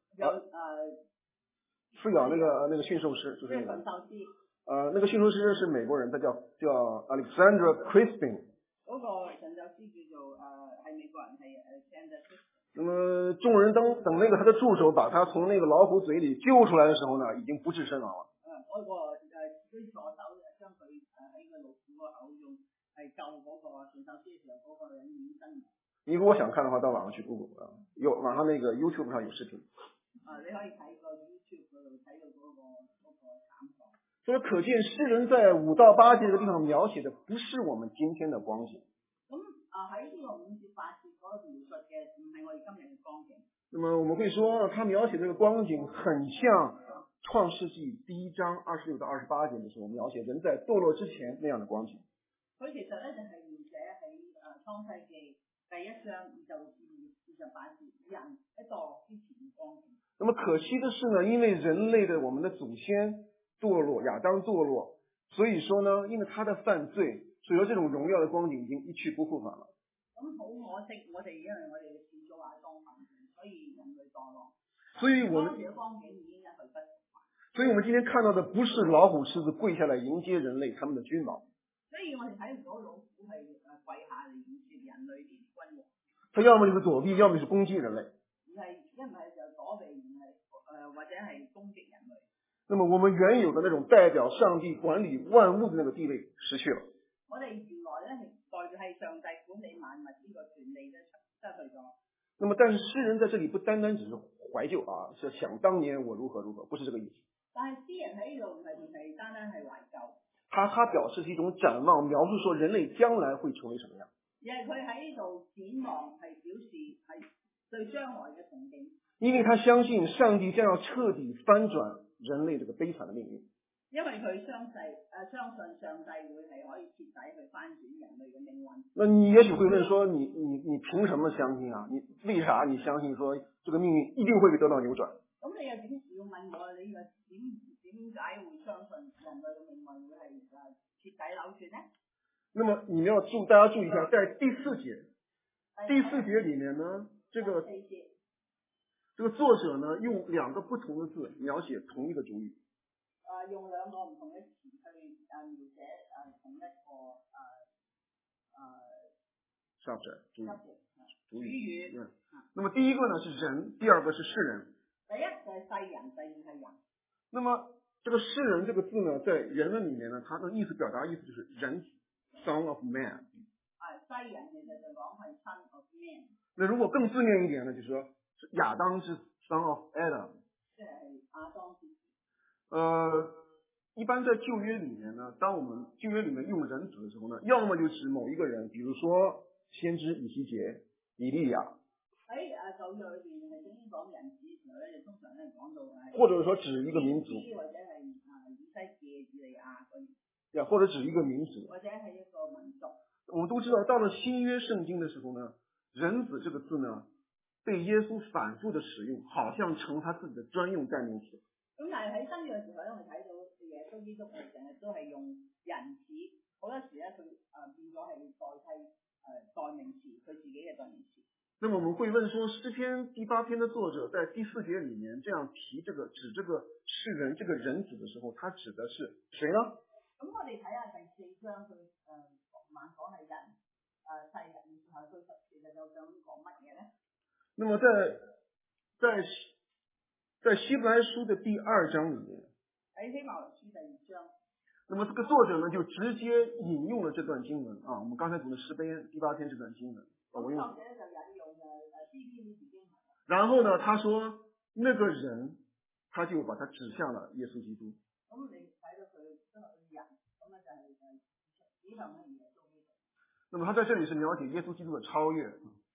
撕咬那個馴獸師，就是那個馴獸師，那個馴獸師是美國人，他叫 Alexander Crispin。嗰個馴獸師叫做係美國人，係Alexander Crispin。那麼眾人等那個他的助手把他從那個老虎嘴裡救出來的時候呢，已經不治身亡了。嗰個啲助手將佢喺個老虎個口用係救嗰個傳授書嘅時候嗰個人衍生。 你如果想看的话，到网上去 Google 啊，网上那个 YouTube 上有视频。 你可以睇個 YouTube 嗰度睇到嗰個慘況。 所以可見詩人在5到8節這個地方描寫的不是我們今天的光景。 咁喺呢個5至8節嗰個描述嘅唔係我哋今日嘅光景。 那麼我們會說，他描寫這個光景很像創世紀第1章26到28節的時候描寫人在墮落之前那樣的光景。 佢其實咧就係描寫喺創世紀第1章26至28節人喺墮落之前嘅光景。 那麼可惜的是呢，因為人類的我們的祖先墮落，亞當墮落，所以說呢，因為他的犯罪，所以說這種榮耀的光景已經一去不復返了。 咁好可惜，我哋因為我哋嘅始祖亞當犯罪，所以人類墮落。 所以我們今天看到的不是老虎獅子跪下來迎接人類他們的君王。 所以我哋睇唔到老虎係跪下嚟迎接人類嘅君王。 他要麼就是躲避，要麼是攻擊人類。 一唔係就躲避，唔係或者係攻擊人類。 那麼我們原有的那種代表上帝管理萬物的那個地位失去了。 我哋原來咧代表係上帝管理萬物呢個權利咧失去咗。 那麼但是詩人在這裏不單單只是懷舊啊，是想當年我如何如何，不是這個意思。 但係詩人喺呢度唔係單單係懷舊。 他表示是一種展望，描述說人類將來會成為什麼樣。 而係佢喺呢度展望，係表示係對將來嘅憧憬。 因為他相信上帝將要徹底翻轉人類這個悲慘的命運。 因為佢相信上帝會係可以徹底去翻轉人類嘅命運。 那你也許會問說，你憑什麼相信啊？你為啥你相信說這個命運一定會得到扭轉？ 咁你又點要問我？你又點解會相信人類嘅命運會係徹底扭轉呢？ 那麼你們要大家注意一下，在第4節裏面呢，這個作者呢用2個不同的字描寫同一個主語。 用2個唔同嘅詞去描寫同一個主語。 那麼第一個呢是人，第二個是世人。 第一就係世人，第二係人。 那麼這個世人這個字呢，在人文裏面呢，它的意思表達意思就是人子 ，Son of Man。 世人其實就講係 Son of Man。 那如果更字面一點呢，就是說亞當是 Son of Adam。 即係亞當之子。 一般在舊約裏面呢，當我們舊約裏面用人子的時候呢，要麼就指某一個人，比如說先知以西結、以利亞。喺舊約裏邊係經講人子嘅時候咧，就通常咧講到或者說指一個民族， 或者係以西結、以利亞嗰啲，或者指一個民族， 或者係一個民族。 我們都知道，到了新約聖經的時候呢，人子這個字呢，被耶穌反覆的使用，好像成他自己的專用代名詞。 咁但係喺新約嘅時候咧，我哋睇到耶穌基督係成日都係用人子，好多時咧佢變咗係代替代名詞，佢自己嘅代名詞。 那麼我們會問說，詩篇第8篇的作者在第4節裡面這樣提這個指這個世人這個人子的時候，他指的是誰呢？ 咁我哋睇下第4章佢猛講係人世人，然後佢其實就想講乜嘢咧？ 那麼在希伯來書的第2章裡面， 喺希伯來書第2章， 那麼這個作者呢就直接引用了這段經文啊，我們剛才讀的詩篇第8篇這段經文。然後呢，他說那個人，他就把他指向了耶穌基督。那麼他在這裡是描寫耶穌基督的超越。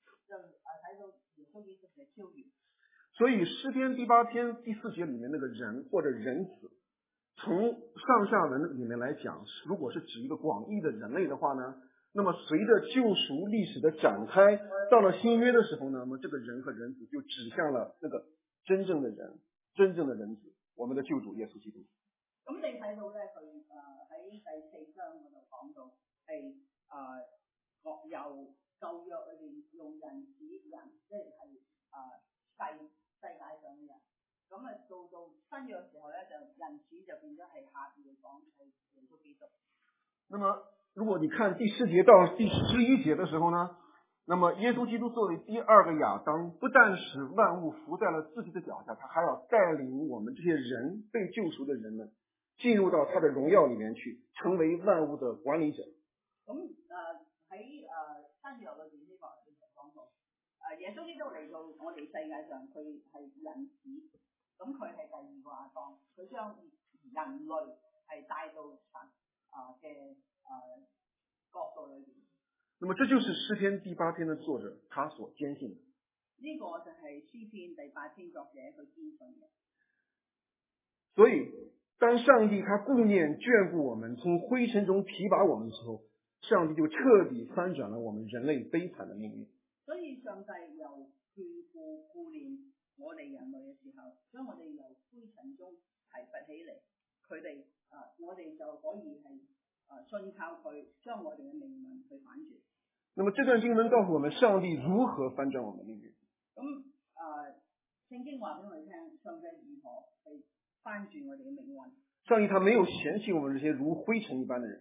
所以詩篇第8篇第4節裡面那個人或者人子，從上下文裡面來講，如果是指一個廣義的人類的話呢，那麼隨着救贖歷史的展開，到了新約的時候呢，那麼這個人和人子就指向了那個真正的人，真正的人子，我們的救主耶穌基督。 咁你睇到咧，佢喺第4章嗰度講到係由舊約裏邊用人指人，即係世界上嘅人，咁到新約嘅時候咧，就人子就變咗係下邊講係耶穌基督。 那麼如果你看第4節到第11節的時候呢，那麼耶穌基督作為第2個亞當，不但使萬物伏在了自己的腳下，他還要帶領我們這些人被救贖的人們進入到他的榮耀裡面去，成為萬物的管理者。 喺生字樓裏邊呢個其實講到耶穌基督嚟到我哋世界上，佢係人子，咁佢係第二個亞當，佢將人類係帶到神嘅角度裏邊。 那麼這就是詩篇第8篇的作者他所堅信的。 呢個就係詩篇第8篇作者佢堅信嘅。 所以當上帝他顧念眷顧我們，從灰塵中提拔我們的時候，上帝就徹底翻轉了我們人類悲慘的命運。 所以上帝由眷顧顧念我哋人類嘅時候，將我哋由灰塵中提拔起嚟，佢哋我哋就可以係信靠佢，將我哋嘅命運去反轉。 那麼這段經文告訴我們，上帝如何翻轉我們的命運。 咁聖經話俾我哋聽，上帝如何去翻轉我哋嘅命運。 上帝他沒有嫌棄我們這些如灰塵一般的人，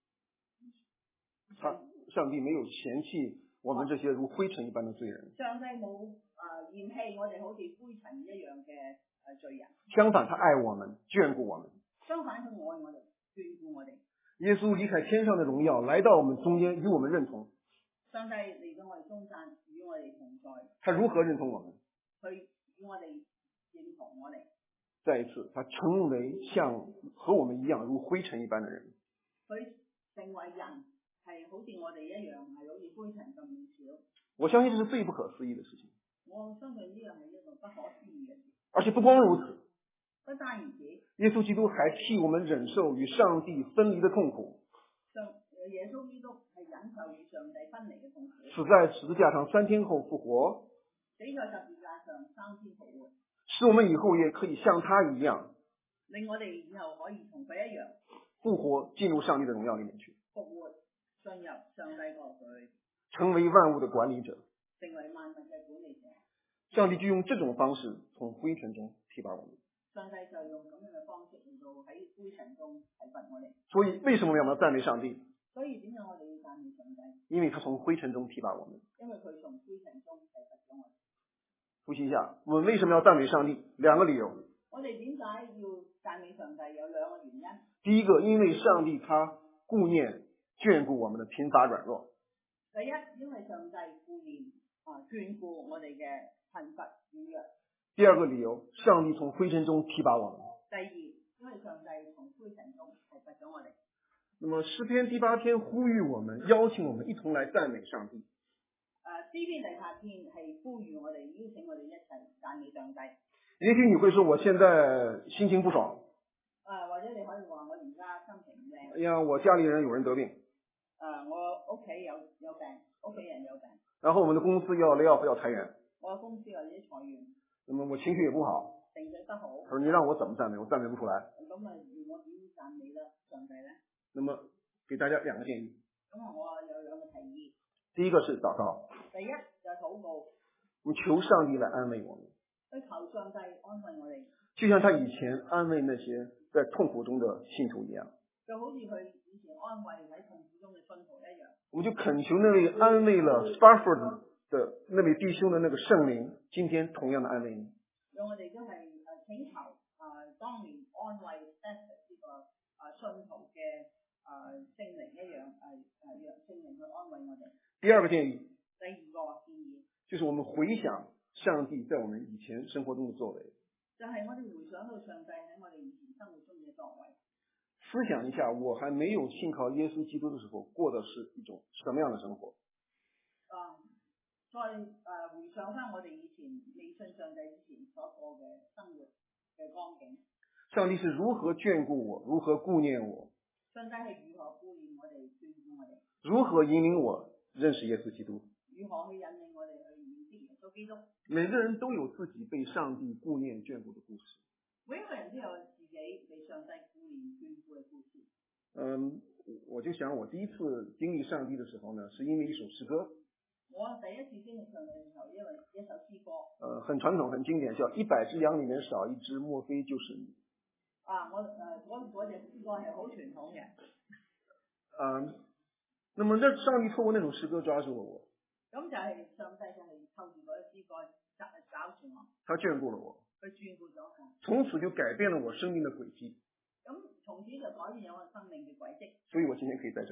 上帝沒有嫌棄我們這些如灰塵一般的罪人。 上帝冇嫌棄我哋好似灰塵一樣嘅罪人。 相反，他愛我們，眷顧我們。 相反，佢愛我哋，眷顧我哋。 耶穌離開天上的榮耀，來到我們中間，與我們認同。 上帝嚟到我哋中間，與我哋同在。 他如何認同我們？ 佢與我哋認同我哋。 再一次，他成為像和我們一樣如灰塵一般的人。 佢成為人，係好似我哋一樣，係好似灰塵咁少。 我相信這是最不可思議的事情。 我相信呢樣係一個不可思議嘅事。 而且不光如此， 不單如此， 耶穌基督還替我們忍受與上帝分離的痛苦。 耶穌基督係忍受與上帝分離嘅痛苦。 死在十字架上3天後復活。 死在十字架上3天復活。 使我們以後也可以像他一樣， 令我哋以後可以同佢一樣復活進入上帝的榮耀裏面去， 復活進入上帝國度裏， 成為萬物的管理者， 成為萬物嘅管理者。 上帝就用這種方式從灰塵中提拔我們。 上帝就用咁樣嘅方式嚟到喺灰塵中提拔我哋。 所以為什麼我們要讚美上帝？ 所以點解我哋要讚美上帝？ 因為他從灰塵中提拔我們。 因為佢從灰塵中提拔咗我哋。 複習一下，我們為什麼要讚美上帝？2個理由。 我哋點解要讚美上帝？有2個原因。 第一個，因為上帝他顧念眷顧我們的貧乏軟弱。 第一，因為上帝顧念眷顧我哋嘅貧乏軟弱。 第二個理由，上帝從灰塵中提拔我們。 第二，因為上帝從灰塵中提拔咗我哋。 那麼詩篇第8篇呼籲我們，邀請我們一同來讚美上帝。 詩篇第8篇係呼籲我哋，邀請我哋一齊讚美上帝。 也許你會說，我現在心情不爽。 或者你可以話我而家心情唔靚。 哎呀，我家裏人有人得病。 我屋企有病，屋企人有病。 然後我們的公司要 lay off 要裁員。 我嘅公司有啲裁員。 那麼我情緒也不好。 情緒不好。 他說你讓我怎麼讚美？我讚美不出來。 咁我點讚美咧上帝咧？ 那麼給大家2個建議。 咁我有2個提議。 第一個是禱告。 第一就係禱告。 我們求上帝來安慰我們。 去求上帝安慰我哋。 就像他以前安慰那些在痛苦中的信徒一樣。 就好似佢以前安慰喺痛苦中嘅信徒一樣。我們就懇求那位安慰了 Spafford 的那位弟兄的那個聖靈，今天同樣的安慰你。 讓我哋都係請求當年安慰 Spafford 呢個信徒嘅聖靈一樣讓聖靈去安慰我哋。 第二個建議。 第二個建議。 就是我們回想上帝在我們以前生活中的作為。 就係我哋回想到上帝喺我哋以前生活中嘅作為。 思想一下，我還沒有信靠耶穌基督的時候，過的是一種什麼樣的生活？ 再回想翻我哋以前未信上帝之前所過嘅生活嘅光景。 上帝是如何眷顧我，如何顧念我？ 上帝係如何顧念我哋，眷顧我哋？ 如何引領我認識耶穌基督？ 如何去引領我哋去認識耶穌基督？ 每個人都有自己被上帝顧念眷顧的故事。 每一個人都有自己被上帝顧念眷顧嘅故事。 我就想我第一次經歷上帝的時候呢，是因為一首詩歌。 我第一次經歷上帝嘅時候，因為一首詩歌。 很傳統、很經典，叫100隻羊裏面少一隻，莫非就是你？ 嗰隻詩歌係好傳統嘅。 那麼那上帝透過那首詩歌抓住了我。 咁就係上帝就係透過嗰啲詩歌找住我。 他眷顧了我。 佢眷顧咗我。 從此就改變了我生命的軌跡。 咁從此就改變咗我生命嘅軌跡。 所以我今天可以在這裡。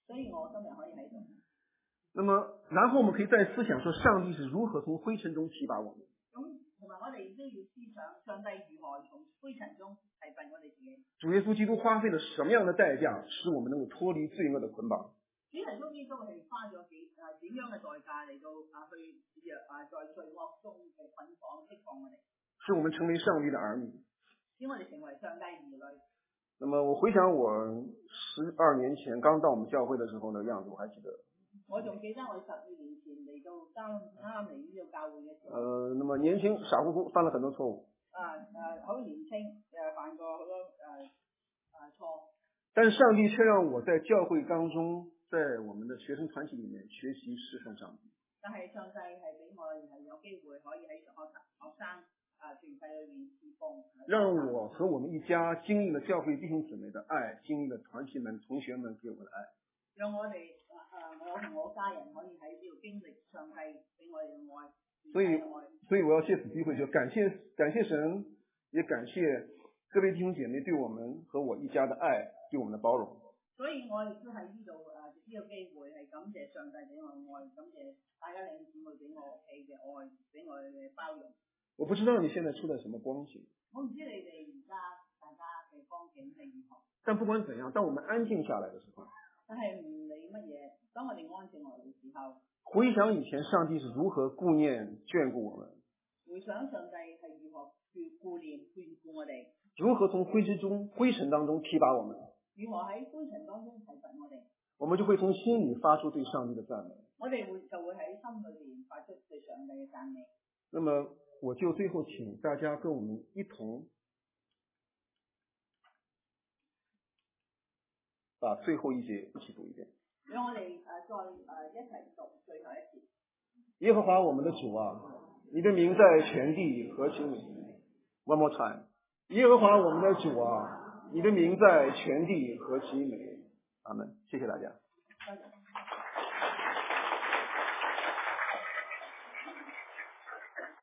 所以我今日可以喺度。 那么，然后我们可以再思想说，上帝是如何从灰尘中提拔我们。 咁同埋我哋都要思想上帝如何從灰塵中提拔我哋自己。 主耶穌基督花费了什么样的代价，使我们能够脱离罪恶的捆绑？ 主耶穌基督係花咗點樣嘅代價嚟到去在罪惡中嘅捆綁釋放我哋， 使我们成为上帝的儿女， 使我哋成為上帝兒女。 那么我回想我12年前刚到我们教会的時候的樣子，我還記得。 我仲記得我12年前嚟到啱嚟呢個教會嘅時候。 那麼年輕傻乎乎犯了很多錯誤。 好年輕犯過好多錯。但是上帝卻讓我在教會當中，在我們的學生團體裡面學習侍奉上帝。 但係上帝係俾我係有機會可以喺學生團體裏面侍奉。 讓我和我們一家經歷了教會弟兄姊妹的愛，經歷了團體們、同學們給我們的愛。 讓我哋我同我家人可以喺呢度經歷上帝俾我哋嘅愛。 所以我要借此機會就感謝神，也感謝各位弟兄姐妹對我們和我一家的愛，對我們的包容。 所以我亦都喺呢度呢個機會係感謝上帝俾我嘅愛，感謝大家弟兄姊妹俾我屋企嘅愛，俾我嘅包容。 我不知道你現在處在什麼光景。 我唔知你哋而家大家嘅光景係如何。 但不管怎樣，當我們安靜下來的時候， 但係唔理乜嘢，當我哋安靜落嚟嘅時候， 回想以前上帝是如何顧念眷顧我們， 回想上帝係如何顧念眷顧我哋， 如何從灰塵當中提拔我們， 如何喺灰塵當中提拔我哋， 我們就會從心裏發出對上帝的讚美。 我哋就會喺心裏邊發出對上帝嘅讚美。 那麼我就最後請大家跟我們一同把最後一節一起讀一遍。 讓我哋再一齊讀最後一節。 耶和華我們的主啊，你的名在全地何其美。One more time。耶和華我們的主啊，你的名在全地何其美。阿們，謝謝大家。